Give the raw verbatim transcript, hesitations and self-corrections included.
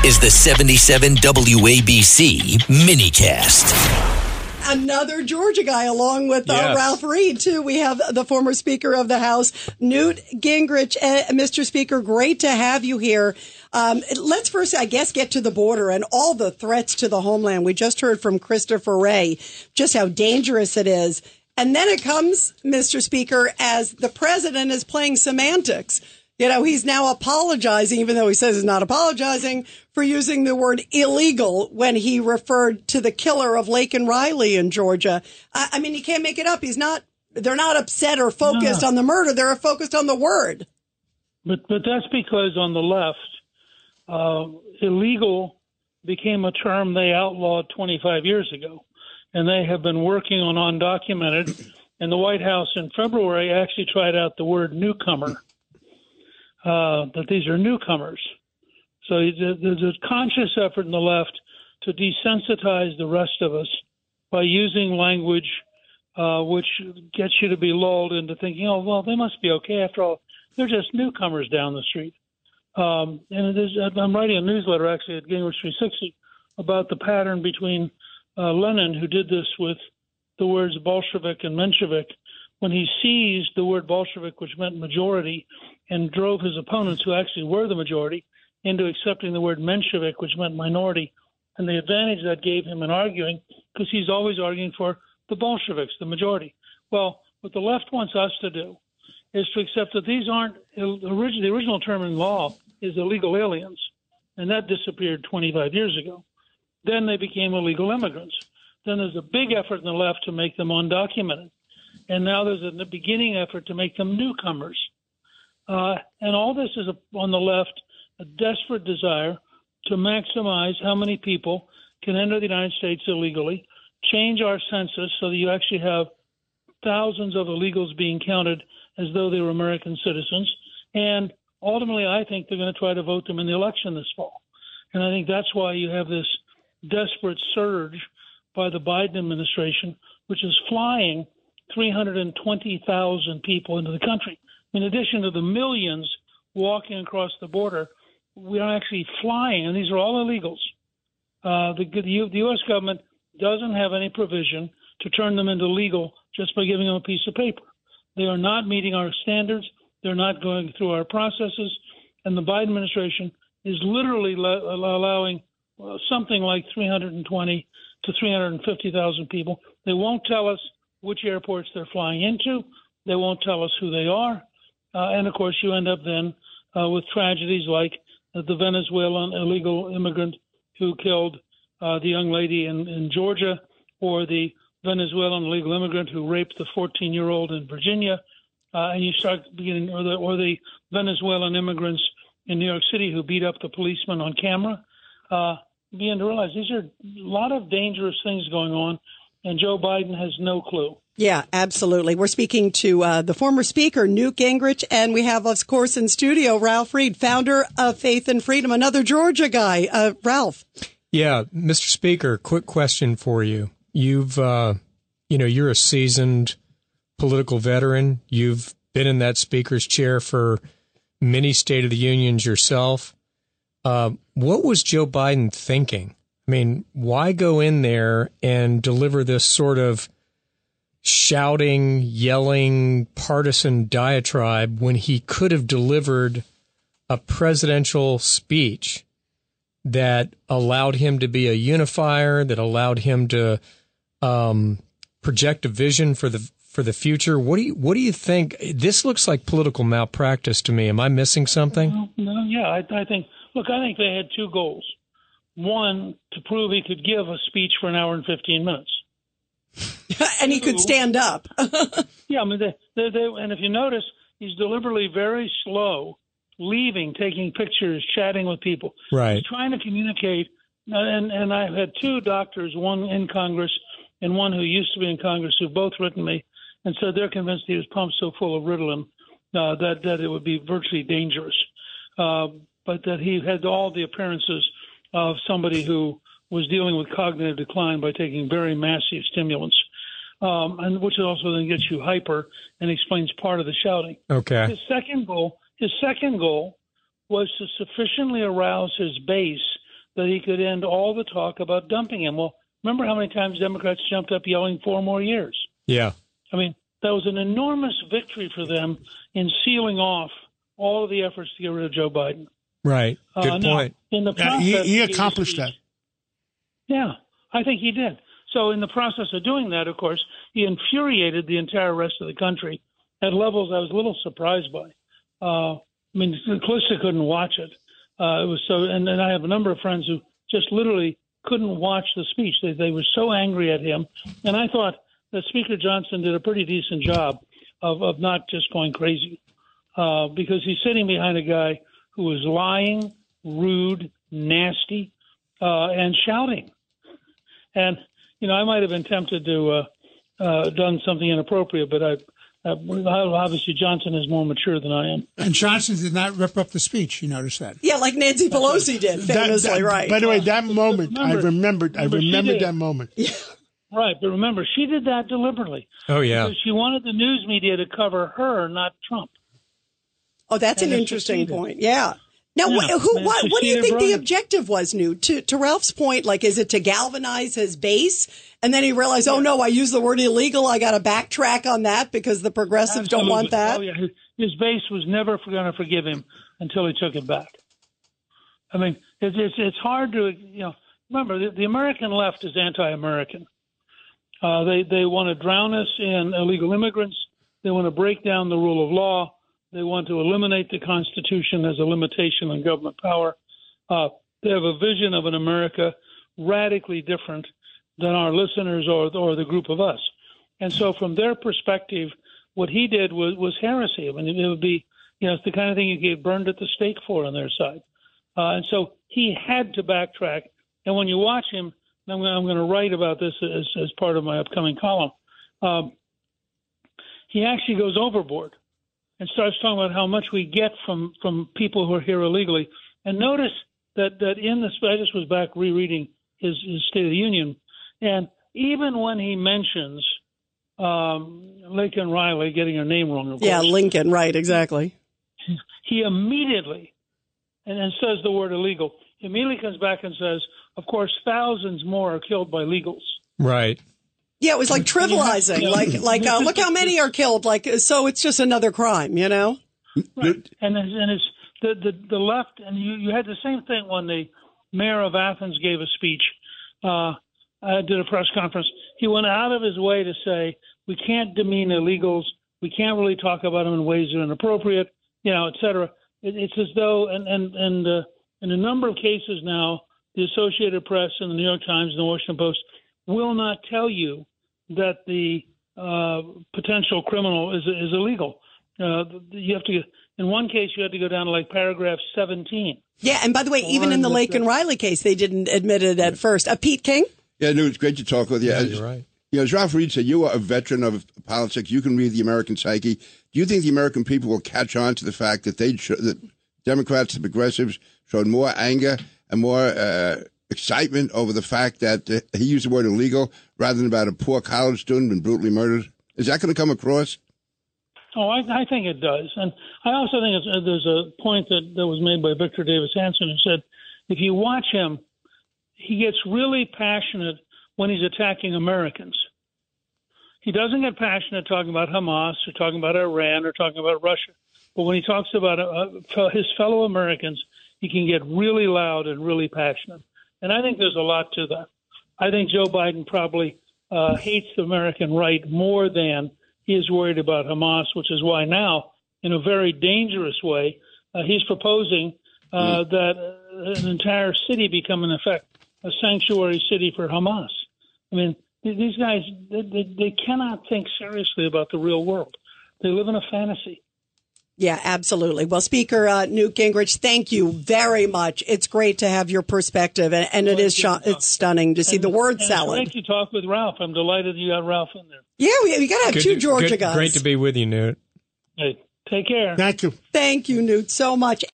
is the seventy-seven W A B C minicast. Another Georgia guy along with uh, Yes. Ralph Reed, too. We have the former Speaker of the House, Newt Gingrich. Uh, Mister Speaker, great to have you here. Um, let's first, I guess, get to the border and all the threats to the homeland. We just heard from Christopher Wray just how dangerous it is. And then it comes, Mister Speaker, as the president is playing semantics. You know, he's now apologizing, even though he says he's not apologizing, for using the word illegal when he referred to the killer of Laken Riley in Georgia. I, I mean, he can't make it up. He's not, they're not upset or focused No. on the murder. They're focused on the word. But but that's because on the left, uh, illegal became a term they outlawed twenty-five years ago, and they have been working on undocumented. And the White House in February actually tried out the word newcomer, uh, that these are newcomers. So there's a conscious effort in the left to desensitize the rest of us by using language uh, which gets you to be lulled into thinking, oh, well, they must be okay. After all, they're just newcomers down the street. Um, and it is, I'm writing a newsletter, actually, at Gingrich three sixty about the pattern between uh, Lenin, who did this with the words Bolshevik and Menshevik, when he seized the word Bolshevik, which meant majority, and drove his opponents, who actually were the majority, into accepting the word Menshevik, which meant minority, and the advantage that gave him in arguing, because he's always arguing for the Bolsheviks, the majority. Well, what the left wants us to do is to accept that these aren't the original term in law is illegal aliens, and that disappeared twenty-five years ago. Then they became illegal immigrants. Then there's a big effort in the left to make them undocumented, and now there's a beginning effort to make them newcomers. Uh, and all this is a, on the left a desperate desire to maximize how many people can enter the United States illegally, change our census so that you actually have thousands of illegals being counted as though they were American citizens. And ultimately, I think they're going to try to vote them in the election this fall. And I think that's why you have this desperate surge by the Biden administration, which is flying three hundred twenty thousand people into the country. In addition to the millions walking across the border, we are actually flying, and these are all illegals. Uh, the, the, U, the U S government doesn't have any provision to turn them into legal just by giving them a piece of paper. They are not meeting our standards. They're not going through our processes. And the Biden administration is literally le- allowing uh, something like three hundred twenty to three hundred fifty thousand people. They won't tell us which airports they're flying into. They won't tell us who they are. Uh, and, of course, you end up then uh, with tragedies like uh, the Venezuelan illegal immigrant who killed uh, the young lady in, in Georgia, or the Venezuelan illegal immigrant who raped the fourteen-year-old in Virginia. Uh, and you start beginning, or the, or the Venezuelan immigrants in New York City who beat up the policeman on camera. Uh, begin to realize these are a lot of dangerous things going on, and Joe Biden has no clue. Yeah, absolutely. We're speaking to uh, the former speaker, Newt Gingrich, and we have, of course, in studio, Ralph Reed, founder of Faith and Freedom, another Georgia guy. Uh, Ralph. Yeah, Mister Speaker, quick question for you. You've, uh, you know, you're a seasoned political veteran. You've been in that speaker's chair for many State of the Unions yourself. Uh, what was Joe Biden thinking? I mean, why go in there and deliver this sort of shouting, yelling, partisan diatribe when he could have delivered a presidential speech that allowed him to be a unifier, that allowed him to um, project a vision for the for the future? What do you what do you think? This looks like political malpractice to me. Am I missing something? No, no yeah, I, I think. Look, I think they had two goals. One, to prove he could give a speech for an hour and fifteen minutes. And he could stand up. Yeah, I mean, they, they, they, and if you notice, he's deliberately very slow, leaving, taking pictures, chatting with people. Right. He's trying to communicate. And, and I've had two doctors, one in Congress and one who used to be in Congress, who've both written me and said they're convinced he was pumped so full of Ritalin uh, that, that it would be virtually dangerous. Uh, but that he had all the appearances of somebody who was dealing with cognitive decline by taking very massive stimulants, um, and which also then gets you hyper and explains part of the shouting. Okay. His second goal, his second goal was to sufficiently arouse his base that he could end all the talk about dumping him. Well, remember how many times Democrats jumped up yelling four more years? Yeah. I mean, that was an enormous victory for them in sealing off all of the efforts to get rid of Joe Biden. Right. Good uh, now, point. In the Yeah, process, he, he accomplished that. Yeah, I think he did. So in the process of doing that, of course, he infuriated the entire rest of the country at levels I was a little surprised by. Uh, I mean, Calista couldn't watch it. Uh, it was so, and then I have a number of friends who just literally couldn't watch the speech. They, they were so angry at him. And I thought that Speaker Johnson did a pretty decent job of, of not just going crazy, uh, because he's sitting behind a guy who was lying, rude, nasty, uh, and shouting. And, you know, I might have been tempted to uh, uh, done something inappropriate, but I, uh, obviously Johnson is more mature than I am. And Johnson did not rip up the speech. You noticed that? Yeah, like Nancy Pelosi did, famously, that, that, right? By the way, that moment, remember, I remembered. I remember remembered that moment. Yeah. Right, but remember, she did that deliberately. Oh, yeah. Because she wanted the news media to cover her, not Trump. Oh, that's And an it's interesting succeeded. point. Yeah. Now, Yeah, wh- who, and what, what do you succeeded think the brilliant. objective was, Newt? To, to Ralph's point, like, is it to galvanize his base? And then he realized, oh, no, I used the word illegal. I got to backtrack on that because the progressives don't want that. Oh, yeah. His, his base was never going to forgive him until he took it back. I mean, it's, it's, it's hard to, you know, remember, the, the American left is anti-American. Uh, they, they want to drown us in illegal immigrants. They want to break down the rule of law. They want to eliminate the Constitution as a limitation on government power. Uh, they have a vision of an America radically different than our listeners or, or the group of us. And so from their perspective, what he did was, was heresy. I mean, it would be, you know, it's the kind of thing you get burned at the stake for on their side. Uh, and so he had to backtrack. And when you watch him, and I'm, I'm going to write about this as, as part of my upcoming column, um, he actually goes overboard and starts talking about how much we get from, from people who are here illegally. And notice that, that in this, I just was back rereading his, his State of the Union, and even when he mentions um, Lincoln Riley, getting her name wrong, of course. Yeah, Lincoln, right, exactly. He immediately, and then says the word illegal, he immediately comes back and says, of course, thousands more are killed by legals. Right. Yeah, it was like trivializing, Yeah. like, like uh, look how many are killed, like, so it's just another crime, you know? Right. And, and it's the, the, the left, and you, you had the same thing when the mayor of Athens gave a speech, uh, uh, did a press conference. He went out of his way to say, we can't demean illegals. We can't really talk about them in ways that are inappropriate, you know, et cetera. It, it's as though, and, and, and uh, in a number of cases now, the Associated Press and the New York Times and the Washington Post will not tell you that the uh, potential criminal is is illegal. Uh, you have to, in one case, you have to go down to like paragraph seventeen. Yeah, and by the way, even in the Laken Riley case, they didn't admit it at first. Uh, Pete King? Yeah, no, it's great to talk with you. Yeah, As- you're right. You know, as Ralph Reed said, you are a veteran of politics. You can read the American psyche. Do you think the American people will catch on to the fact that they, that Democrats, the progressives, showed more anger and more uh, excitement over the fact that uh, he used the word illegal rather than about a poor college student been brutally murdered? Is that going to come across? Oh, I, I think it does. And I also think it's, uh, there's a point that, that was made by Victor Davis Hanson who said, if you watch him, he gets really passionate when he's attacking Americans. He doesn't get passionate talking about Hamas or talking about Iran or talking about Russia. But when he talks about uh, his fellow Americans, he can get really loud and really passionate. And I think there's a lot to that. I think Joe Biden probably uh, hates the American right more than he is worried about Hamas, which is why now, in a very dangerous way, uh, he's proposing uh, that uh, an entire city become, in effect, a sanctuary city for Hamas. I mean, these guys, they, they, they cannot think seriously about the real world. They live in a fantasy. Yeah, absolutely. Well, Speaker uh, Newt Gingrich, thank you very much. It's great to have your perspective, and, and it is sh- it's stunning to see and, the word and salad. It's great to talk with Ralph. I'm delighted you got Ralph in there. Yeah, we, we got to have Good two to- Georgia good- guys. Great to be with you, Newt. Hey, take care. Thank you. Thank you, Newt, so much.